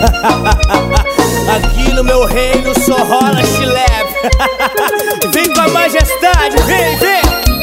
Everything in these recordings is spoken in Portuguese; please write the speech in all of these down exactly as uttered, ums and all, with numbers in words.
Aqui no meu reino só rola chilepe. Vem com a majestade, vem, vem.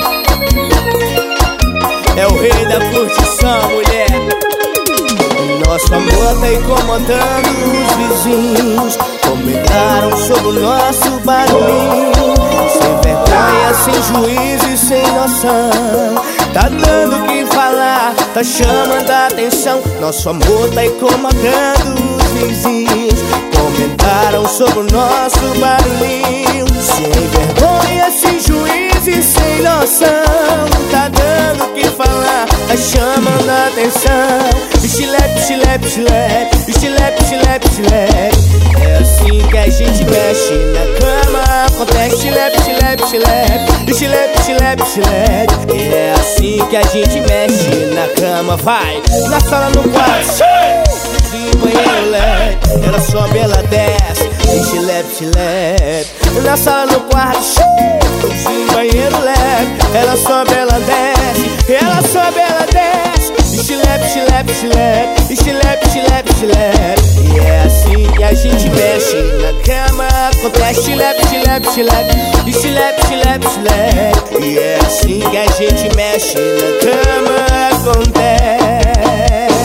É o rei da curtição, mulher. Nosso amor tá incomodando os vizinhos. Comentaram sobre o nosso barulhinho. Sem vergonha, sem juízo e sem noção. Tá dando o que falar, tá chamando a atenção. Nosso amor tá incomodando os vizinhos. Comentaram sobre o nosso barulhinho. Sem vergonha, sem juízo e sem noção. Tá dando o que falar, tá chamando a atenção. Estilepe, estilepe, estilepe, estilepe, estilepe, estilepe. É assim que a gente mexe na cama. Acontece estilepe, estilepe, estilepe, estilepe, estilepe, estilepe. É assim que a gente mexe na cama. Vai, na sala, no quarto, de banheiro leve. Ela sobe, ela desce, estilepe, estilepe. Na sala, no quarto, de banheiro leve. Ela sobe, ela desce, ela sobe, ela desce. Estilepe, estilepe, estilepe, estilepe, estilepe, estilepe. E é assim que a gente mexe na cama. Acontece estilepe, estilepe, estilepe, estilepe, estilepe, estilepe. E é assim que a gente mexe na cama. Acontece.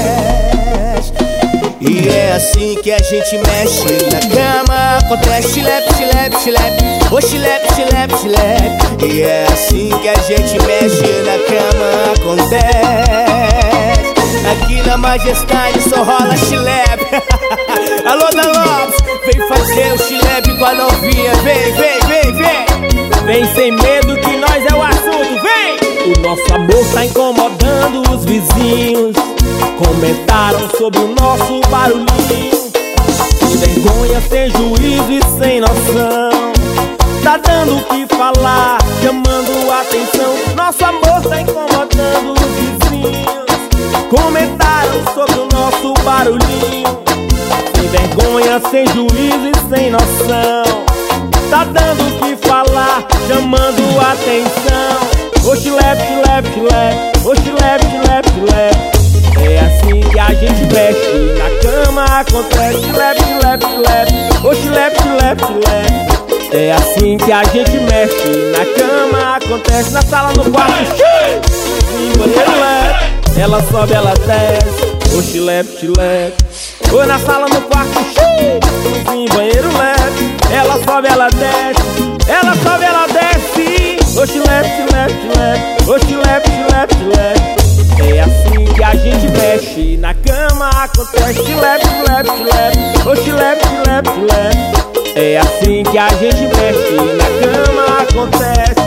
E é assim que a gente mexe na cama. Acontece estilepe, estilepe, estilepe, o estilepe, estilepe, estilepe. E é assim que a gente mexe na cama. Acontece. Aqui na majestade só rola chilepe. Alô, da Lopes, vem fazer o chilepe com a novinha. Vem, vem, vem, vem. Vem sem medo que nós é o assunto, vem! O nosso amor tá incomodando os vizinhos. Comentaram sobre o nosso barulhinho. Sem vergonha, sem juízo e sem noção. Tá dando o que falar, chamando a atenção. Nosso amor tá incomodando os vizinhos. Comentaram sobre o nosso barulhinho. Sem vergonha, sem juízo e sem noção. Tá dando o que falar, chamando a atenção. O chilepe, chilepe, chilepe, o chilepe, chilepe, chilepe. É assim que a gente mexe na cama. Acontece chilepe, chilepe, chilepe, o chilepe, chilepe, chilepe. É assim que a gente mexe na cama. Acontece na sala, no quarto, em banheiro leve. Ela sobe, ela desce, o chilepe, chilepe. Ou na sala, no quarto, em banheiro leve. Ela sobe, ela desce, ela sobe, ela desce. O chilepe, chilepe, chilepe, o chilepe, chilepe, chilepe. É assim que a gente mexe na cama. Acontece chilepe, chilepe, chilepe, o chilepe, chilepe, chilepe. É assim que a gente mexe na cama. Acontece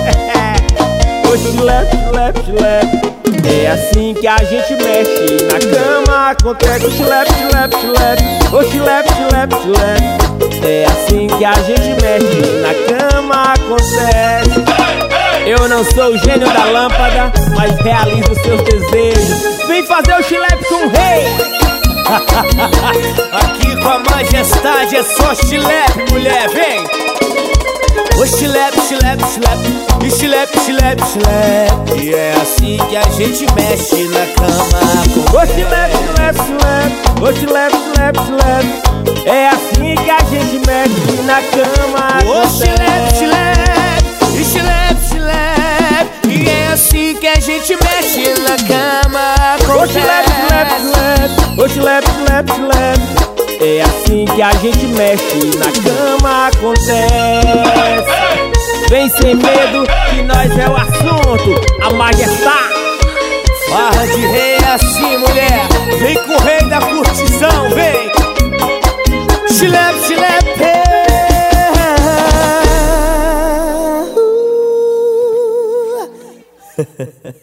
o chilepe, chilepe, chilepe. É assim que a gente mexe na cama. Acontece o chilepe, chilepe, chilepe, o chilepe, chilepe, chilepe. É assim que a gente mexe na cama. Acontece. Eu não sou o gênio da lâmpada, mas realizo seus desejos. Vem fazer o chilepe com o rei. Aqui com a majestade é só chilepe, mulher, vem. O chilepe, chilepe, chilepe, chilepe, chilepe, chilepe. E é assim que a gente mexe na cama. O chilepe, chilepe, chilepe, o chilepe, chilepe, chilepe. É assim que a gente mexe na cama. O chilepe, chilepe, chilepe, chilepe. E é assim que a gente mexe na cama. O chilepe, chilepe, chilepe, o chilepe, chilepe, chilepe. É assim que a gente mexe na cama. Acontece. Vem sem medo que nós é o assunto. A majestade. Farra de rei é assim, mulher. Vem com o rei da curtição, vem. Chilepe, chilepe. Uh.